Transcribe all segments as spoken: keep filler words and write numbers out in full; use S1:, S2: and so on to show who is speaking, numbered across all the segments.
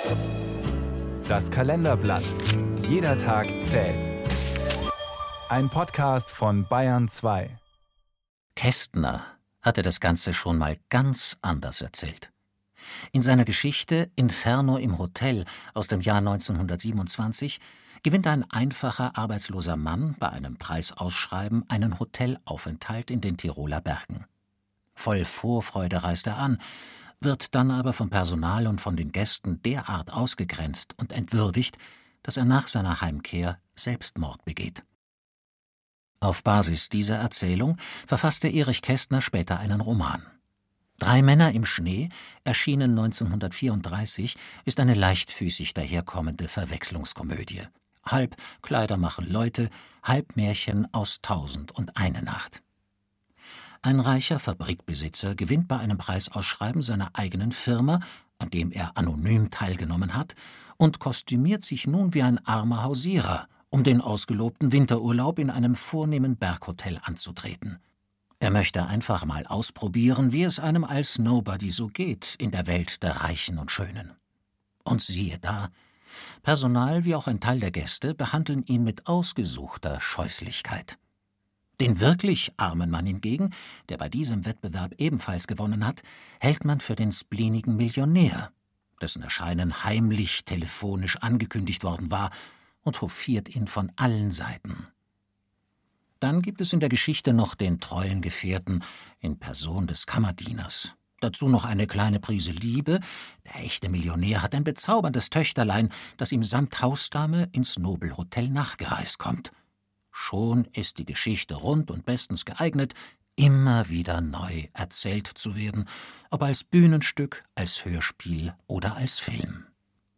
S1: Das Kalenderblatt. Jeder Tag zählt. Ein Podcast von Bayern zwei.
S2: Kästner hatte das Ganze schon mal ganz anders erzählt. In seiner Geschichte Inferno im Hotel aus dem Jahr neunzehnhundertsiebenundzwanzig gewinnt ein einfacher, arbeitsloser Mann bei einem Preisausschreiben einen Hotelaufenthalt in den Tiroler Bergen. Voll Vorfreude reist er an, wird dann aber vom Personal und von den Gästen derart ausgegrenzt und entwürdigt, dass er nach seiner Heimkehr Selbstmord begeht. Auf Basis dieser Erzählung verfasste Erich Kästner später einen Roman. »Drei Männer im Schnee«, erschienen neunzehnhundertvierunddreißig, ist eine leichtfüßig daherkommende Verwechslungskomödie. Halb Kleider machen Leute, halb Märchen aus Tausend und eine Nacht. Ein reicher Fabrikbesitzer gewinnt bei einem Preisausschreiben seiner eigenen Firma, an dem er anonym teilgenommen hat, und kostümiert sich nun wie ein armer Hausierer, um den ausgelobten Winterurlaub in einem vornehmen Berghotel anzutreten. Er möchte einfach mal ausprobieren, wie es einem als Nobody so geht in der Welt der Reichen und Schönen. Und siehe da, Personal wie auch ein Teil der Gäste behandeln ihn mit ausgesuchter Scheußlichkeit. Den wirklich armen Mann hingegen, der bei diesem Wettbewerb ebenfalls gewonnen hat, hält man für den spleenigen Millionär, dessen Erscheinen heimlich telefonisch angekündigt worden war, und hofiert ihn von allen Seiten. Dann gibt es in der Geschichte noch den treuen Gefährten in Person des Kammerdieners. Dazu noch eine kleine Prise Liebe. Der echte Millionär hat ein bezauberndes Töchterlein, das ihm samt Hausdame ins Nobelhotel nachgereist kommt. Schon ist die Geschichte rund und bestens geeignet, immer wieder neu erzählt zu werden, ob als Bühnenstück, als Hörspiel oder als Film.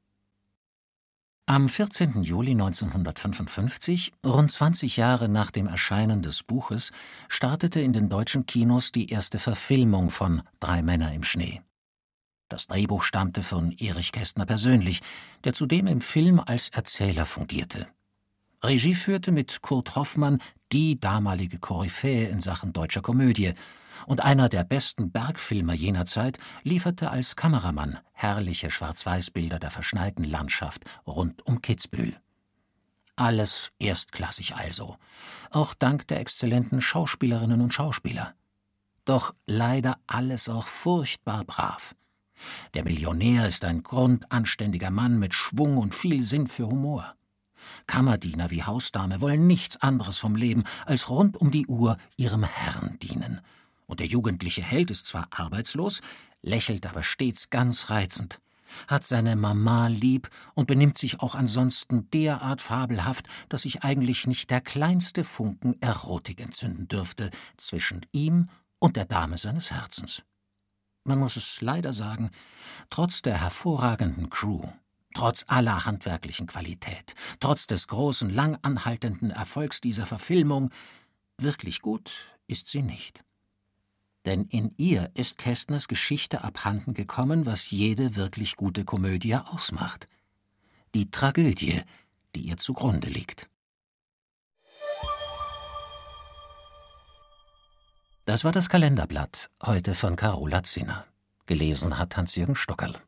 S2: Am vierzehnten Juli neunzehnhundertfünfundfünfzig, rund zwanzig Jahre nach dem Erscheinen des Buches, startete in den deutschen Kinos die erste Verfilmung von »Drei Männer im Schnee«. Das Drehbuch stammte von Erich Kästner persönlich, der zudem im Film als Erzähler fungierte. Regie führte mit Kurt Hoffmann die damalige Koryphäe in Sachen deutscher Komödie, und einer der besten Bergfilmer jener Zeit lieferte als Kameramann herrliche Schwarz-Weiß-Bilder der verschneiten Landschaft rund um Kitzbühel. Alles erstklassig also, auch dank der exzellenten Schauspielerinnen und Schauspieler. Doch leider alles auch furchtbar brav. Der Millionär ist ein grundanständiger Mann mit Schwung und viel Sinn für Humor. Kammerdiener wie Hausdame wollen nichts anderes vom Leben, als rund um die Uhr ihrem Herrn dienen. Und der jugendliche Held ist zwar arbeitslos, lächelt aber stets ganz reizend, hat seine Mama lieb und benimmt sich auch ansonsten derart fabelhaft, dass sich eigentlich nicht der kleinste Funken Erotik entzünden dürfte zwischen ihm und der Dame seines Herzens. Man muss es leider sagen, trotz der hervorragenden Crew, trotz aller handwerklichen Qualität, trotz des großen, lang anhaltenden Erfolgs dieser Verfilmung, wirklich gut ist sie nicht. Denn in ihr ist Kästners Geschichte abhanden gekommen, was jede wirklich gute Komödie ausmacht: die Tragödie, die ihr zugrunde liegt. Das war das Kalenderblatt, heute von Carola Zinner. Gelesen hat Hans-Jürgen Stockerl.